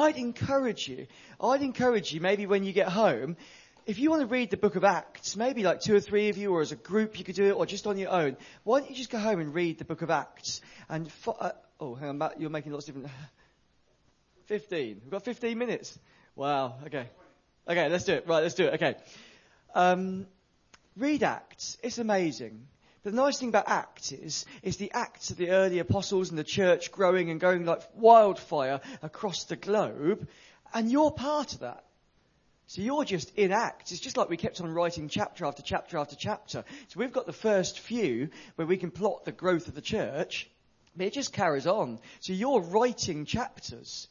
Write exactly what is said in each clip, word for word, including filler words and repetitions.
I'd encourage you, I'd encourage you maybe when you get home, if you want to read the book of Acts, maybe like two or three of you, or as a group you could do it, or just on your own, why don't you just go home and read the book of Acts? And, fo- uh, oh, hang on, Matt, you're making lots of different... fifteen. We've got fifteen minutes. Wow, okay. Okay, let's do it. Right, let's do it. Okay. Um, read Acts. It's amazing. But the nice thing about Acts is, is the Acts of the early apostles and the church growing and going like wildfire across the globe. And you're part of that. So you're just in Acts. It's just like we kept on writing chapter after chapter after chapter. So we've got the first few where we can plot the growth of the church. But it just carries on. So you're writing chapters.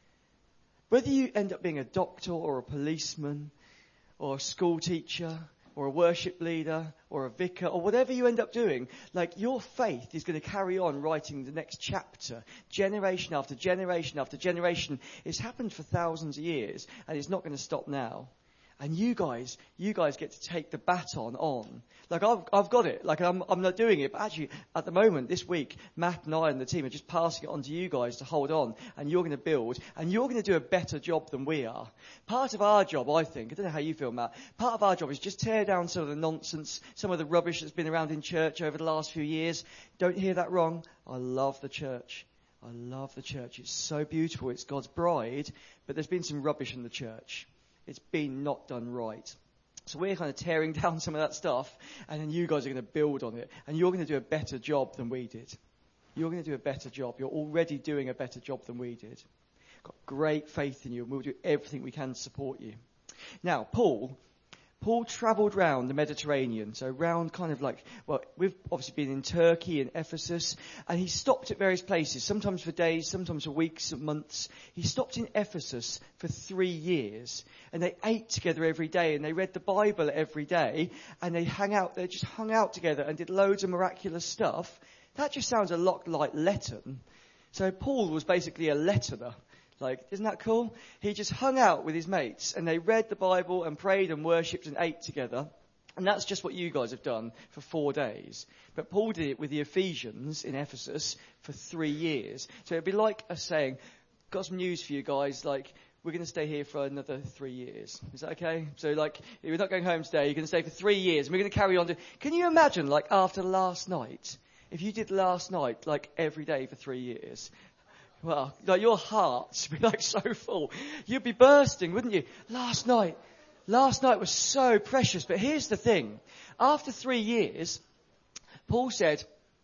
Whether you end up being a doctor or a policeman or a school teacher or a worship leader or a vicar or whatever you end up doing, like your faith is going to carry on writing the next chapter, generation after generation after generation. It's happened for thousands of years and it's not going to stop now. And you guys, you guys get to take the baton on. Like I've, I've got it. Like I'm, I'm not doing it. But actually, at the moment, this week, Matt and I and the team are just passing it on to you guys to hold on. And you're going to build. And you're going to do a better job than we are. Part of our job, I think, I don't know how you feel, Matt. Part of our job is just tear down some of the nonsense, some of the rubbish that's been around in church over the last few years. Don't hear that wrong. I love the church. I love the church. It's so beautiful. It's God's bride. But there's been some rubbish in the church. It's been not done right. So we're kind of tearing down some of that stuff, and then you guys are going to build on it, and you're going to do a better job than we did. You're going to do a better job. You're already doing a better job than we did. Got great faith in you, and we'll do everything we can to support you. Now, Paul... Paul travelled round the Mediterranean, so round kind of like, well, we've obviously been in Turkey and Ephesus, and he stopped at various places, sometimes for days, sometimes for weeks and months. He stopped in Ephesus for three years, and they ate together every day, and they read the Bible every day, and they hung out, they just hung out together and did loads of miraculous stuff. That just sounds a lot like Letton. So Paul was basically a lettoner. Like, isn't that cool? He just hung out with his mates and they read the Bible and prayed and worshipped and ate together. And that's just what you guys have done for four days. But Paul did it with the Ephesians in Ephesus for three years. So it'd be like us saying, got some news for you guys, like, we're going to stay here for another three years. Is that okay? So like, if you're not going home today, you're going to stay for three years and we're going to carry on. To, can you imagine, like, after last night, if you did last night, like, every day for three years? Well, like your heart would be like so full. You'd be bursting, wouldn't you? Last night, last night was so precious. But here's the thing. After three years, Paul said,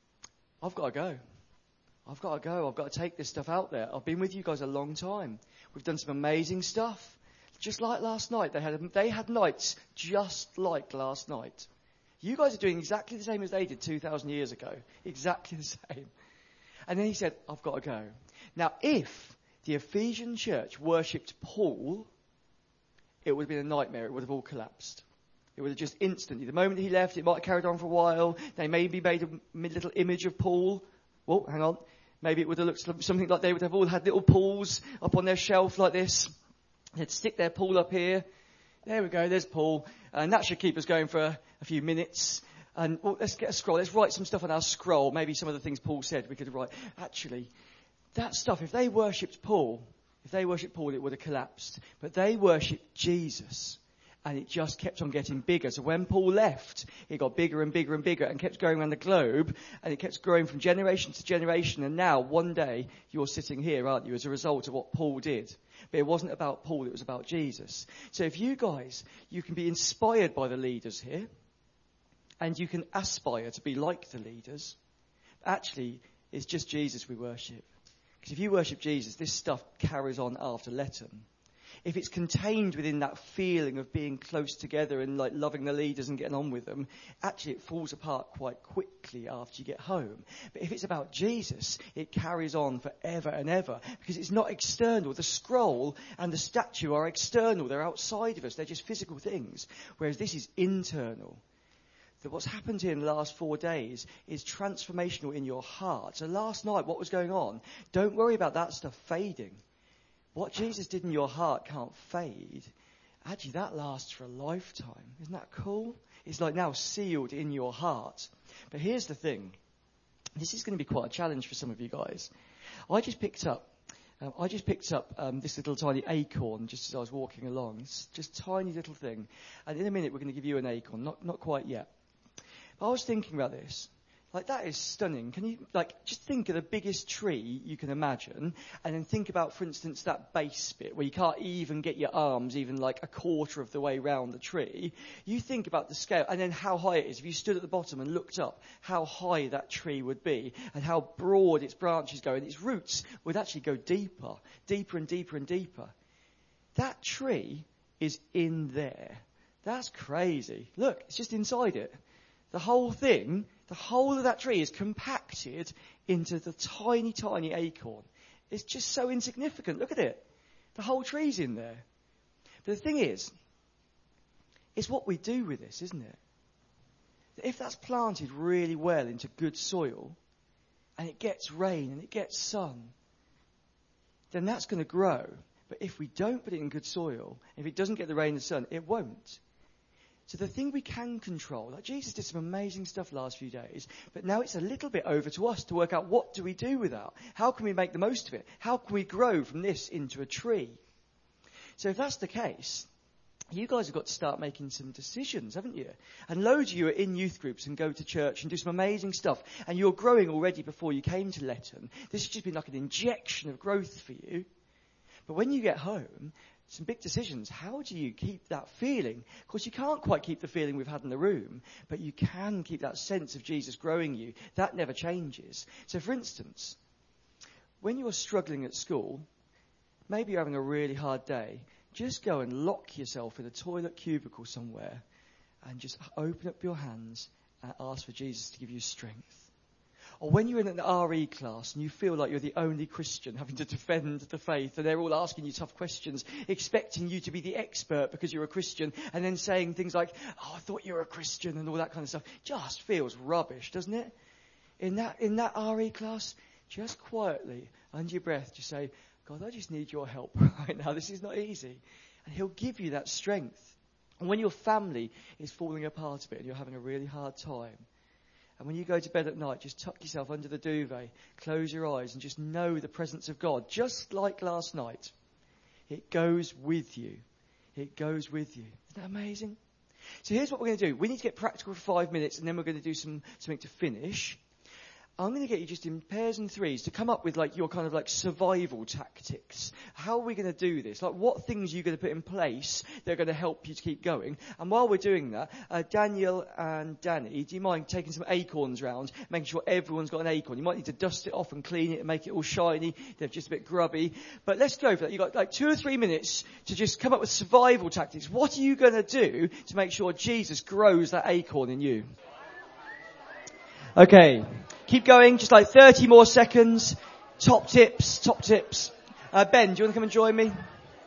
I've got to go. I've got to go. I've got to take this stuff out there. I've been with you guys a long time. We've done some amazing stuff. Just like last night. They had, they had nights just like last night. You guys are doing exactly the same as they did two thousand years ago. Exactly the same. And then he said, I've got to go. Now, if the Ephesian church worshipped Paul, it would have been a nightmare. It would have all collapsed. It would have just instantly, the moment he left, it might have carried on for a while. They maybe made a little image of Paul. Well, hang on. Maybe it would have looked something like they would have all had little Pauls up on their shelf like this. They'd stick their Paul up here. There we go, there's Paul. And that should keep us going for a, a few minutes. And well, let's get a scroll. Let's write some stuff on our scroll. Maybe some of the things Paul said we could write. Actually, that stuff, if they worshipped Paul, if they worshipped Paul, it would have collapsed. But they worshipped Jesus. And it just kept on getting bigger. So when Paul left, it got bigger and bigger and bigger and kept going around the globe. And it kept growing from generation to generation. And now, one day, you're sitting here, aren't you, as a result of what Paul did. But it wasn't about Paul, it was about Jesus. So if you guys, you can be inspired by the leaders here. And you can aspire to be like the leaders. Actually, it's just Jesus we worship. Because if you worship Jesus, this stuff carries on after Letton. If it's contained within that feeling of being close together and like loving the leaders and getting on with them, actually it falls apart quite quickly after you get home. But if it's about Jesus, it carries on forever and ever because it's not external. The scroll and the statue are external. They're outside of us. They're just physical things. Whereas this is internal. That what's happened here in the last four days is transformational in your heart. So last night, what was going on? Don't worry about that stuff fading. What Jesus did in your heart can't fade. Actually, that lasts for a lifetime. Isn't that cool? It's like now sealed in your heart. But here's the thing. This is going to be quite a challenge for some of you guys. I just picked up Um, I just picked up um, this little tiny acorn just as I was walking along. It's just a tiny little thing. And in a minute, we're going to give you an acorn. Not not quite yet. But I was thinking about this. Like, that is stunning. Can you, like, just think of the biggest tree you can imagine, and then think about, for instance, that base bit where you can't even get your arms even like a quarter of the way round the tree. You think about the scale, and then how high it is. If you stood at the bottom and looked up, how high that tree would be, and how broad its branches go, and its roots would actually go deeper, deeper and deeper and deeper. That tree is in there. That's crazy. Look, it's just inside it. The whole thing, the whole of that tree is compacted into the tiny, tiny acorn. It's just so insignificant. Look at it. The whole tree's in there. But the thing is, it's what we do with this, isn't it? If that's planted really well into good soil, and it gets rain and it gets sun, then that's going to grow. But if we don't put it in good soil, if it doesn't get the rain and sun, it won't. So the thing we can control, like Jesus did some amazing stuff last few days, but now it's a little bit over to us to work out what do we do with that? How can we make the most of it? How can we grow from this into a tree? So if that's the case, you guys have got to start making some decisions, haven't you? And loads of you are in youth groups and go to church and do some amazing stuff, and you're growing already before you came to Letton. This has just been like an injection of growth for you. But when you get home, some big decisions. How do you keep that feeling? Of course, you can't quite keep the feeling we've had in the room, but you can keep that sense of Jesus growing you. That never changes. So, for instance, when you're struggling at school, maybe you're having a really hard day, just go and lock yourself in a toilet cubicle somewhere and just open up your hands and ask for Jesus to give you strength. Or when you're in an R E class and you feel like you're the only Christian having to defend the faith, and they're all asking you tough questions, expecting you to be the expert because you're a Christian, and then saying things like, oh, I thought you were a Christian, and all that kind of stuff, just feels rubbish, doesn't it? In that, in that R E class, just quietly, under your breath, just say, God, I just need your help right now. This is not easy. And he'll give you that strength. And when your family is falling apart a bit and you're having a really hard time, and when you go to bed at night, just tuck yourself under the duvet, close your eyes, and just know the presence of God, just like last night. It goes with you. It goes with you. Isn't that amazing? So here's what we're going to do. We need to get practical for five minutes, and then we're going to do some something to finish. I'm going to get you just in pairs and threes to come up with like your kind of like survival tactics. How are we going to do this? Like, what things are you going to put in place that are going to help you to keep going? And while we're doing that, uh, Daniel and Danny, do you mind taking some acorns round, making sure everyone's got an acorn? You might need to dust it off and clean it and make it all shiny. They're just a bit grubby. But let's go for that. You've got like two or three minutes to just come up with survival tactics. What are you going to do to make sure Jesus grows that acorn in you? Okay. Keep going, just like thirty more seconds. Top tips, top tips. Uh, Ben, do you want to come and join me?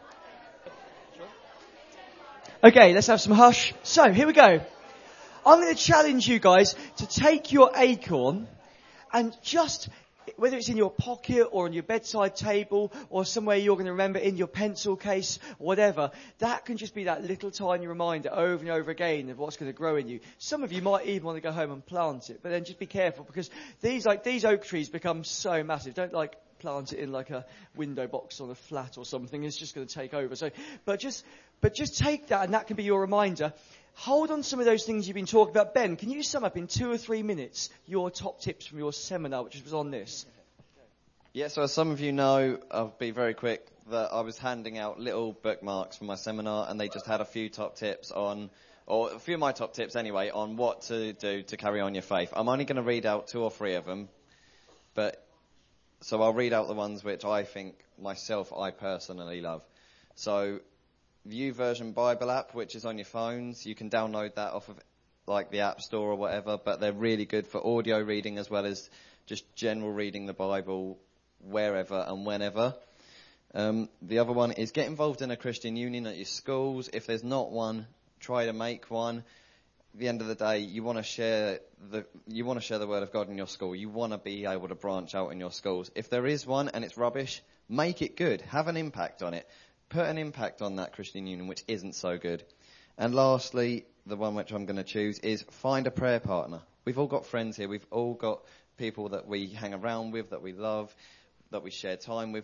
Okay, let's have some hush. So, here we go. I'm going to challenge you guys to take your acorn and just, whether it's in your pocket or on your bedside table or somewhere you're going to remember in your pencil case or whatever, that can just be that little tiny reminder over and over again of what's going to grow in you. Some of you might even want to go home and plant it, but then just be careful because these like these oak trees become so massive. Don't like plant it in like a window box on a flat or something. It's just going to take over. So, but just but just take that, and that can be your reminder. Hold on to some of those things you've been talking about. Ben, can you sum up in two or three minutes your top tips from your seminar, which was on this? Yeah, so as some of you know, I'll be very quick, that I was handing out little bookmarks for my seminar, and they just had a few top tips on, or a few of my top tips anyway, on what to do to carry on your faith. I'm only going to read out two or three of them, but so I'll read out the ones which I think myself, I personally love. So, YouVersion Bible app, which is on your phones. You can download that off of like the App Store or whatever, but they're really good for audio reading as well as just general reading the Bible wherever and whenever. Um, the other one is get involved in a Christian union at your schools. If there's not one, try to make one. At the end of the day, you want to share the you want to share the word of God in your school. You want to be able to branch out in your schools. If there is one and it's rubbish, make it good. Have an impact on it. Put an impact on that Christian union which isn't so good. And lastly, the one which I'm going to choose is find a prayer partner. We've all got friends here. We've all got people that we hang around with, that we love, that we share time with.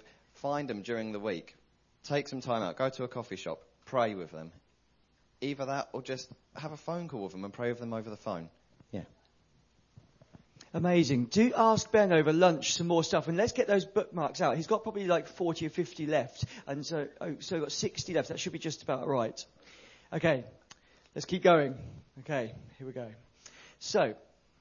find them during the week. Take some time out. Go to a coffee shop. Pray with them. Either that or just have a phone call with them and pray with them over the phone. Yeah. Amazing. Do ask Ben over lunch some more stuff, and let's get those bookmarks out. He's got probably like forty or fifty left, and so oh, so got sixty left. That should be just about right. Okay, let's keep going. Okay, here we go. So,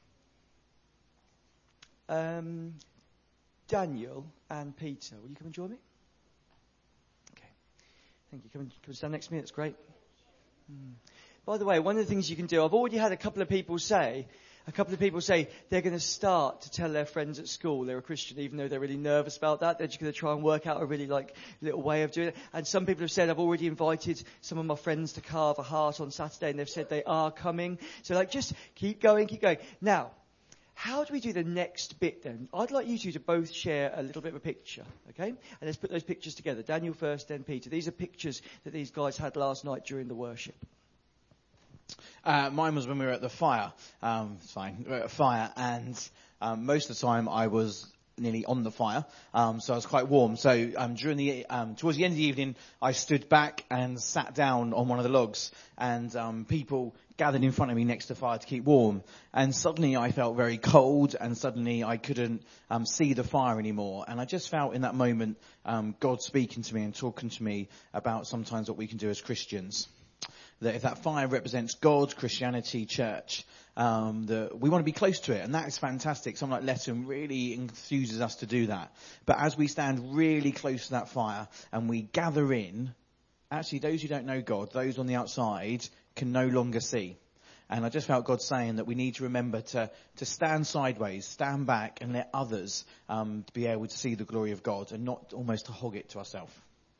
um, Daniel and Peter, will you come and join me? Okay, thank you. Come and, come and stand next to me. That's great. Hmm. By the way, one of the things you can do, I've already had a couple of people say, a couple of people say they're going to start to tell their friends at school they're a Christian, even though they're really nervous about that. They're just going to try and work out a really like little way of doing it. And some people have said, I've already invited some of my friends to carve a heart on Saturday, and they've said they are coming. So like, just keep going, keep going. Now, how do we do the next bit then? I'd like you two to both share a little bit of a picture, okay? And let's put those pictures together. Daniel first, then Peter. These are pictures that these guys had last night during the worship. Uh, mine was when we were at the fire. Um, it's fine. We were at a fire, and um, most of the time I was nearly on the fire, um, so I was quite warm. So um, during the um, towards the end of the evening, I stood back and sat down on one of the logs, and um, people gathered in front of me next to the fire to keep warm. And suddenly I felt very cold, and suddenly I couldn't um, see the fire anymore. And I just felt in that moment um, God speaking to me and talking to me about sometimes what we can do as Christians. That if that fire represents God, Christianity, church, um, that we want to be close to it. And that is fantastic. Someone like Letton really enthuses us to do that. But as we stand really close to that fire and we gather in, actually those who don't know God, those on the outside, can no longer see. And I just felt God saying that we need to remember to, to stand sideways, stand back, and let others um, be able to see the glory of God and not almost to hog it to ourselves.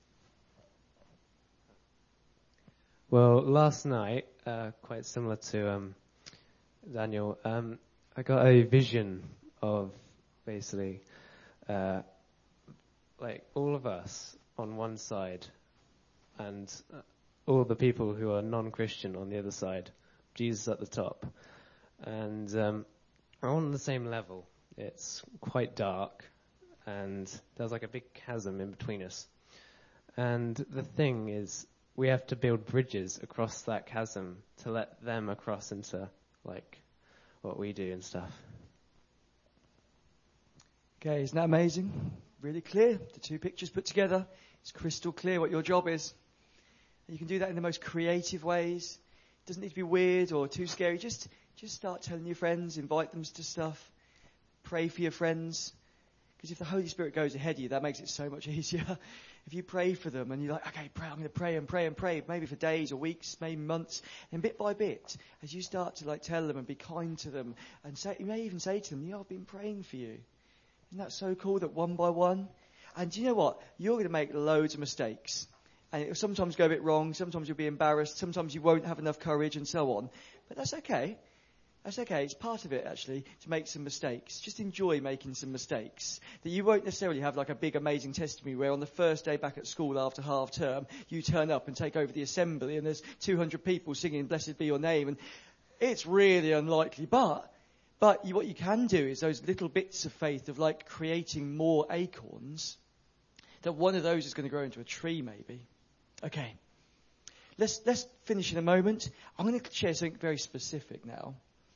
Well, last night, uh, quite similar to um, Daniel, um, I got a vision of basically uh, like all of us on one side and uh, all the people who are non-Christian on the other side, Jesus at the top. And um, we're all on the same level. It's quite dark, and there's like a big chasm in between us. And the thing is, we have to build bridges across that chasm to let them across into, like, what we do and stuff. Okay, isn't that amazing? Really clear. The two pictures put together. It's crystal clear what your job is. And you can do that in the most creative ways. It doesn't need to be weird or too scary. Just, just start telling your friends, invite them to stuff. Pray for your friends. Because if the Holy Spirit goes ahead of you, that makes it so much easier. If you pray for them and you're like, okay, pray, I'm going to pray and pray and pray, maybe for days or weeks, maybe months, and bit by bit, as you start to like tell them and be kind to them, and say, you may even say to them, yeah, I've been praying for you. Isn't that so cool that one by one? And do you know what? You're going to make loads of mistakes. And it will sometimes go a bit wrong, sometimes you'll be embarrassed, sometimes you won't have enough courage and so on. But that's okay. That's okay. It's part of it, actually, to make some mistakes. Just enjoy making some mistakes. That you won't necessarily have like a big, amazing testimony where on the first day back at school after half term, you turn up and take over the assembly and there's two hundred people singing, blessed be your name. And it's really unlikely. But, but you, what you can do is those little bits of faith of like creating more acorns, that one of those is going to grow into a tree maybe. Okay. Let's, let's finish in a moment. I'm going to share something very specific now.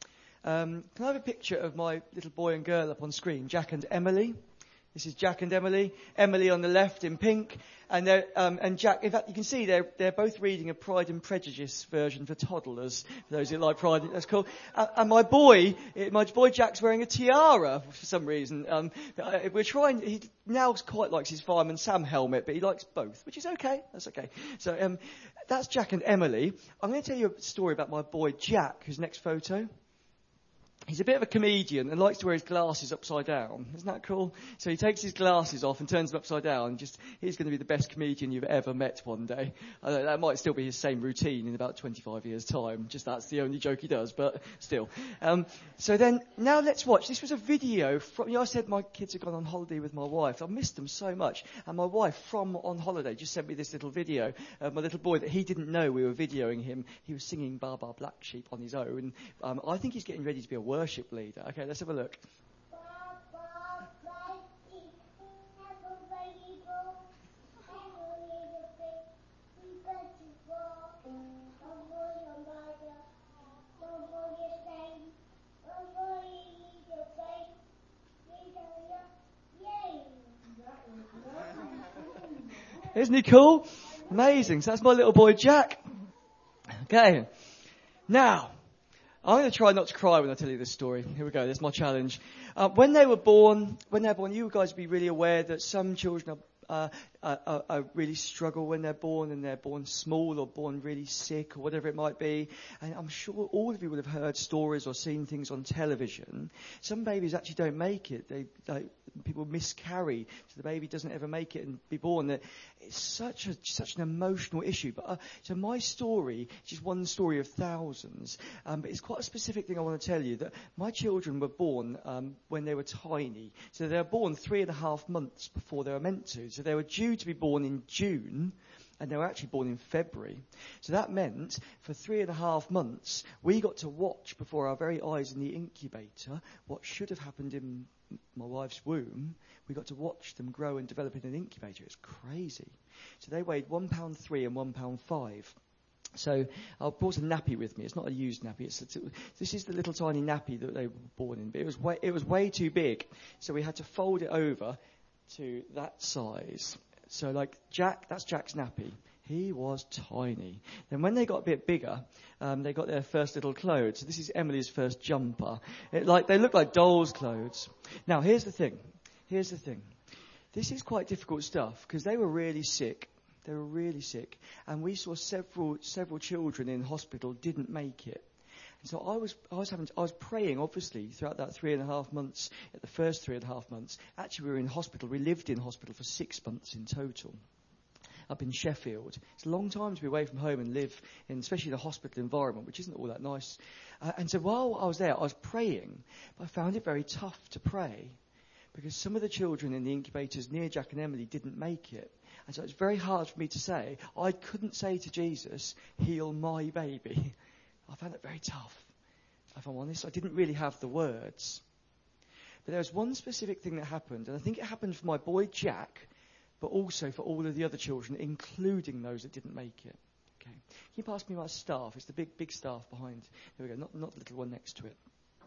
Um, can I have a picture of my little boy and girl up on screen, Jack and Emily? This is Jack and Emily. Emily on the left in pink, and um, and Jack. In fact, you can see they're they're both reading a Pride and Prejudice version for toddlers. For those who like Pride, that's cool. Uh, and my boy, my boy Jack's wearing a tiara for some reason. Um, we're trying. He now quite likes his Fireman Sam helmet, but he likes both, which is okay. That's okay. So um, that's Jack and Emily. I'm going to tell you a story about my boy Jack, who's next photo. He's a bit of a comedian and likes to wear his glasses upside down. Isn't that cool? So he takes his glasses off and turns them upside down. And just, he's going to be the best comedian you've ever met one day. I know that might still be his same routine in about twenty-five years' time. Just that's the only joke he does, but still. Um, so then, now let's watch. This was a video from, you know, I said my kids had gone on holiday with my wife. I missed them so much. And my wife, from on holiday, just sent me this little video of my little boy that he didn't know we were videoing him. He was singing Bar Bar Black Sheep on his own. Um, I think he's getting ready to be a worship leader. Okay, let's have a look. Isn't he cool? Amazing. So that's my little boy Jack. Okay. Now, I'm going to try not to cry when I tell you this story. Here we go. There's my challenge. Uh, when they were born, when they were born, you guys would be really aware that some children are Uh, uh, uh, uh, really struggle when they're born, and they're born small or born really sick or whatever it might be. And I'm sure all of you would have heard stories or seen things on television. Some babies actually don't make it. They, they people miscarry, so the baby doesn't ever make it and be born. It's such a such an emotional issue. But uh, so my story is just one story of thousands. Um, but it's quite a specific thing I want to tell you, that my children were born um, when they were tiny. So they were born three and a half months before they were meant to. So they were due to be born in June, and they were actually born in February. So that meant for three and a half months, we got to watch before our very eyes in the incubator what should have happened in my wife's womb. We got to watch them grow and develop in an incubator. It's crazy. So they weighed one pound three and one pound five. So I brought a nappy with me. It's not a used nappy. It's, it's, this is the little tiny nappy that they were born in. But it was way, it was way too big. So we had to fold it over to that size. So like Jack, that's Jack's nappy. He was tiny. Then when they got a bit bigger, um, they got their first little clothes. So this is Emily's first jumper. It, like they look like dolls' clothes. Now here's the thing. Here's the thing. This is quite difficult stuff because they were really sick. They were really sick, and we saw several several children in hospital didn't make it. And so I was I was having to, I was praying obviously throughout that three and a half months. At the first three and a half months, actually we were in hospital. We lived in hospital for six months in total, up in Sheffield. It's a long time to be away from home and live in, especially the hospital environment, which isn't all that nice. Uh, and so while I was there, I was praying, but I found it very tough to pray because some of the children in the incubators near Jack and Emily didn't make it. And so it's very hard for me to say. I couldn't say to Jesus, heal my baby. I found it very tough, if I'm honest. I didn't really have the words. But there was one specific thing that happened, and I think it happened for my boy Jack, but also for all of the other children, including those that didn't make it. Okay. Can you pass me my staff? It's the big, big staff behind. There we go, not, not the little one next to it.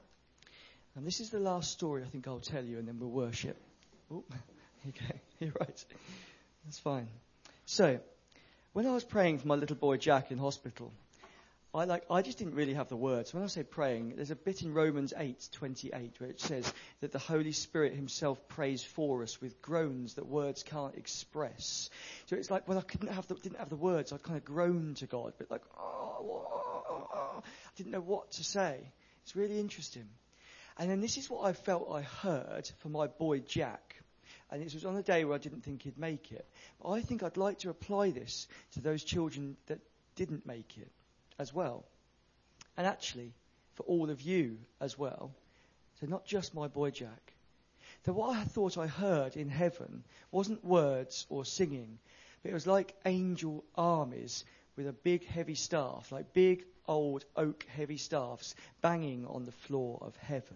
And this is the last story I think I'll tell you, and then we'll worship. Oh, okay, you're right. That's fine. So, when I was praying for my little boy Jack in hospital, I like I just didn't really have the words. When I say praying, there's a bit in Romans eight twenty-eight where it says that the Holy Spirit himself prays for us with groans that words can't express. So it's like when I couldn't have the, didn't have the words, I'd kind of groan to God, but like, oh, oh, oh, oh. I didn't know what to say. It's really interesting. And then this is what I felt I heard for my boy Jack. And it was on a day where I didn't think he'd make it. But I think I'd like to apply this to those children that didn't make it as well. And actually, for all of you as well. So not just my boy Jack. So what I thought I heard in heaven wasn't words or singing, but it was like angel armies with a big heavy staff, like big old oak heavy staffs banging on the floor of heaven.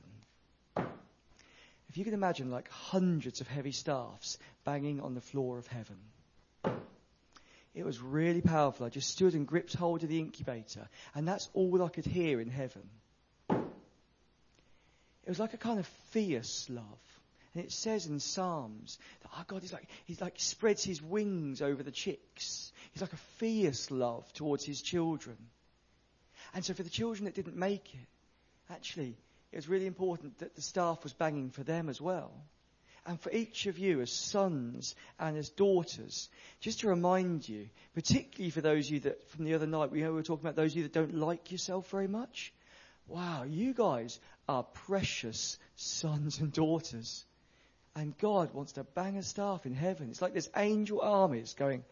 If you can imagine like hundreds of heavy staffs banging on the floor of heaven. It was really powerful. I just stood and gripped hold of the incubator, and that's all I could hear in heaven. It was like a kind of fierce love. And it says in Psalms that our God is like, he's like spreads his wings over the chicks. He's like a fierce love towards his children. And so for the children that didn't make it, actually, it was really important that the staff was banging for them as well. And for each of you as sons and as daughters, just to remind you, particularly for those of you that from the other night, we know we were talking about those of you that don't like yourself very much. Wow, you guys are precious sons and daughters. And God wants to bang a staff in heaven. It's like there's angel armies going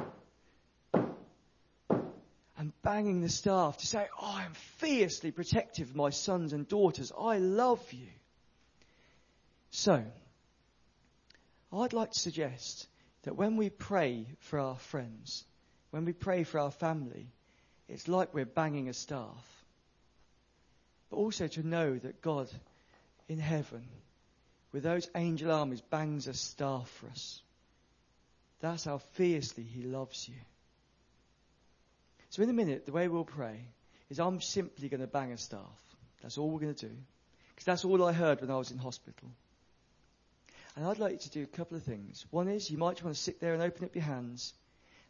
and banging the staff to say, oh, I am fiercely protective of my sons and daughters. I love you. So, I'd like to suggest that when we pray for our friends, when we pray for our family, it's like we're banging a staff. But also to know that God in heaven, with those angel armies, bangs a staff for us. That's how fiercely he loves you. So in a minute, the way we'll pray is I'm simply going to bang a staff. That's all we're going to do. Because that's all I heard when I was in hospital. And I'd like you to do a couple of things. One is you might want to sit there and open up your hands.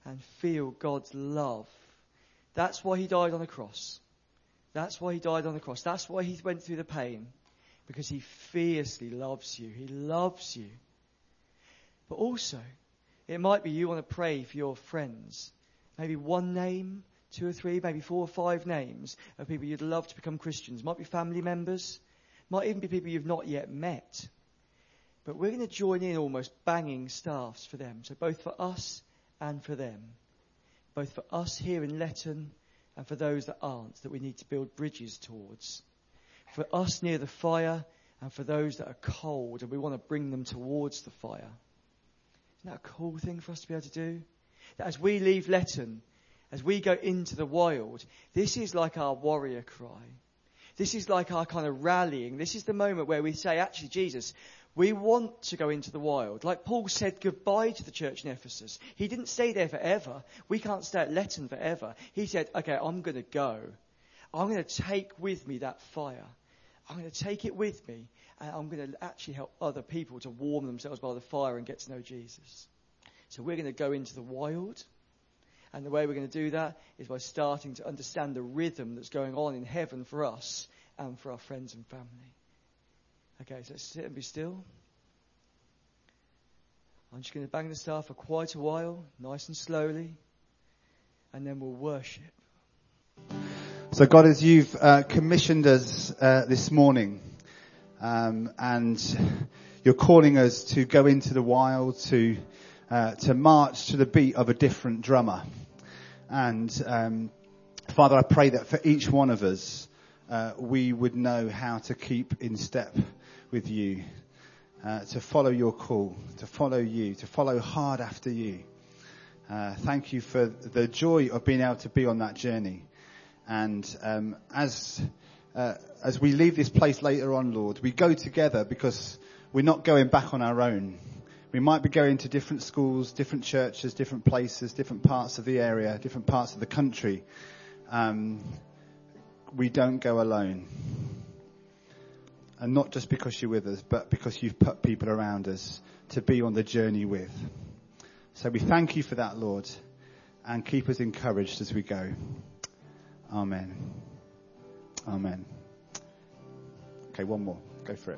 and feel God's love. That's why he died on the cross. That's why he died on the cross. That's why he went through the pain. Because he fiercely loves you. He loves you. But also, it might be you want to pray for your friends. Maybe one name, two or three, maybe four or five names of people you'd love to become Christians. Might be family members. Might even be people you've not yet met. But we're going to join in almost banging staffs for them. So both for us and for them. Both for us here in Letton and for those that aren't, that we need to build bridges towards. For us near the fire and for those that are cold and we want to bring them towards the fire. Isn't that a cool thing for us to be able to do? That as we leave Letton, as we go into the wild, this is like our warrior cry. This is like our kind of rallying. This is the moment where we say, actually, Jesus, we want to go into the wild. Like Paul said goodbye to the church in Ephesus. He didn't stay there forever. We can't stay at Letton forever. He said, okay, I'm going to go. I'm going to take with me that fire. I'm going to take it with me. And I'm going to actually help other people to warm themselves by the fire and get to know Jesus. So we're going to go into the wild. And the way we're going to do that is by starting to understand the rhythm that's going on in heaven for us and for our friends and family. Okay, so let's sit and be still. I'm just going to bang the staff for quite a while, nice and slowly, and then we'll worship. So God, as you've uh, commissioned us uh, this morning, um, and you're calling us to go into the wild, to uh, to march to the beat of a different drummer. And um, Father, I pray that for each one of us, uh, we would know how to keep in step with you, uh, to follow your call, to follow you, to follow hard after you. Uh, thank you for the joy of being able to be on that journey. And um, as uh, as we leave this place later on, Lord, we go together because we're not going back on our own. We might be going to different schools, different churches, different places, different parts of the area, different parts of the country. Um, we don't go alone. And not just because you're with us, but because you've put people around us to be on the journey with. So we thank you for that, Lord, and keep us encouraged as we go. Amen. Amen. Okay, one more. Go for it.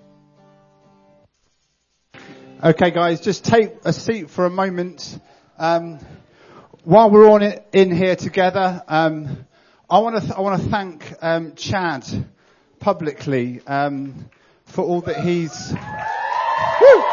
Okay, guys, just take a seat for a moment. Um, while we're on it in here together, um, I want to th- I want to thank um, Chad publicly um, for all that he's. Woo!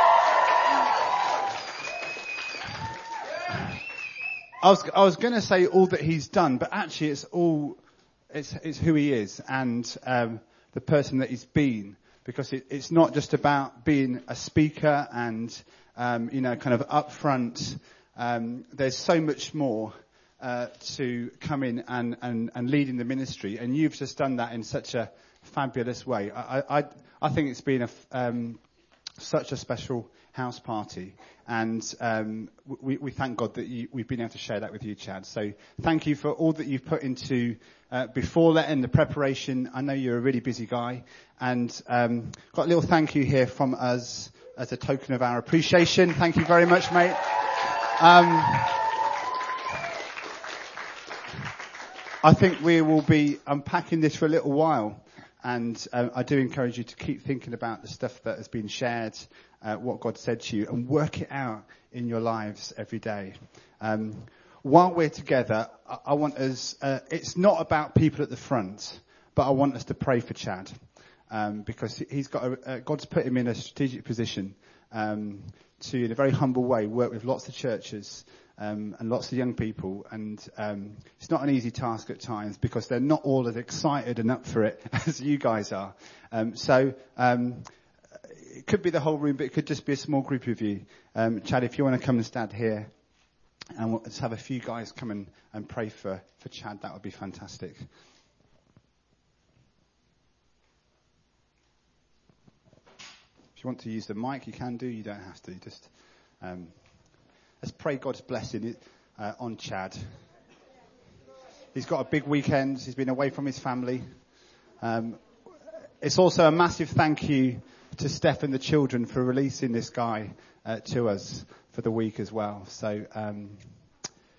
I was I was going to say all that he's done, but actually it's all it's it's who he is and um, the person that he's been. Because it, it's not just about being a speaker and, um, you know, kind of upfront. Um, there's so much more uh, to come in and, and, and lead in the ministry. And you've just done that in such a fabulous way. I, I, I think it's been a, um, such a special house party. And um, we, we thank God that you, we've been able to share that with you, Chad. So thank you for all that you've put into uh, before that and the preparation. I know you're a really busy guy. And um, got a little thank you here from us as a token of our appreciation. Thank you very much, mate. Um, I think we will be unpacking this for a little while. And uh, I do encourage you to keep thinking about the stuff that has been shared, uh, what God said to you, and work it out in your lives every day. Um, while we're together, I, I want us, uh, it's not about people at the front, but I want us to pray for Chad. Um, because he's got a, uh, God's put him in a strategic position um, to, in a very humble way, work with lots of churches um, and lots of young people. And um, it's not an easy task at times because they're not all as excited and up for it as you guys are. Um, so um, it could be the whole room, but it could just be a small group of you. Um, Chad, if you want to come and stand here, and we'll just have a few guys come and, and pray for, for Chad, that would be fantastic. If you want to use the mic, you can do. You don't have to. Just um, let's pray God's blessing uh, on Chad. He's got a big weekend. He's been away from his family. Um, it's also a massive thank you to Steph and the children for releasing this guy uh, to us for the week as well. So um,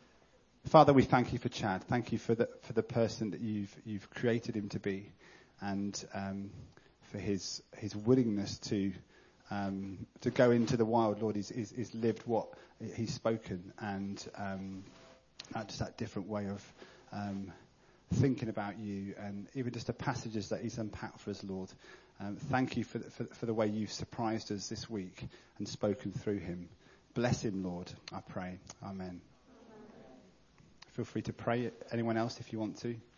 Father, we thank you for Chad. Thank you for the for the person that you've you've created him to be, and um, for his his willingness to um, to go into the wild. Lord, he's, he's, he's lived what he's spoken, and um, uh, just that different way of um, thinking about you, and even just the passages that he's unpacked for us, Lord. Um, thank you for the, for, for the way you've surprised us this week and spoken through him. Bless him, Lord, I pray. Amen. Feel free to pray. Anyone else if you want to.